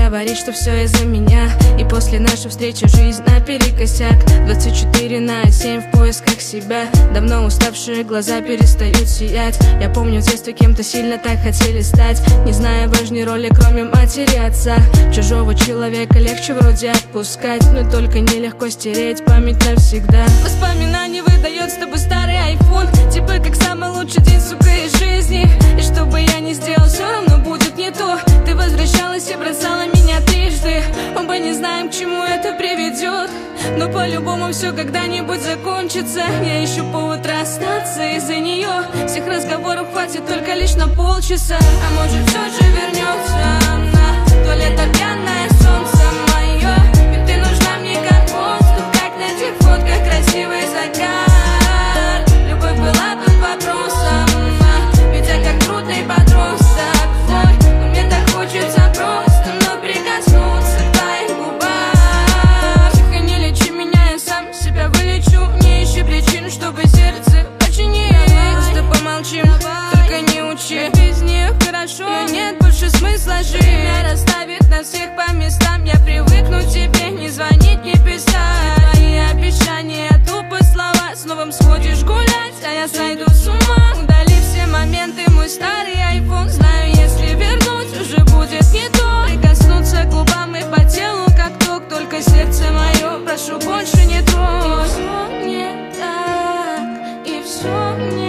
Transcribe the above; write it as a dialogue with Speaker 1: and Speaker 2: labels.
Speaker 1: говорит, что все из-за меня. И после нашей встречи жизнь наперекосяк. 24/7 в поисках себя. Давно уставшие глаза перестают сиять. Я помню, в детстве кем-то сильно так хотели стать, не зная важной роли, кроме матери и отца. Чужого человека легче вроде отпускать, но только нелегко стереть память навсегда. Воспоминаний выдает с тобой старый айфон, типа как самый лучший день, сука, из жизни. И что бы я ни сделал, все равно будет не то. Ты возвращалась и бросала меня трижды. Оба не знаем, к чему это приведет, но по-любому все когда-нибудь закончится. Я ищу повод расстаться из-за нее. Всех разговоров хватит только лишь на полчаса. А может все же вернется она, то лето пьяное солнце мое. Ведь ты нужна мне как воздух, как на тех фотках красивый закат. Любовь была тут вопросом, ведь я как трудный подросток твой. Но мне так хочется просто вновь прикоснуться к твоим губам. Тихо, не лечи меня, я сам себя вылечу. Не ищи причин, чтобы сердце починить. Просто помолчим, только не учи. Без них хорошо, но нет больше смысла жить. Время расставит нас всех по местам. Я привыкну к тебе, не звонить, не писать. Твои обещания, тупо слова. С новым сходишь гулять, а я сойду с ума. Удали все моменты, мой старый айфон. Знаю, если вернуть, уже будет не то. Прикоснуться к губам и по телу, как ток. Только сердце мое, прошу, больше не трогай. И все не так, и все не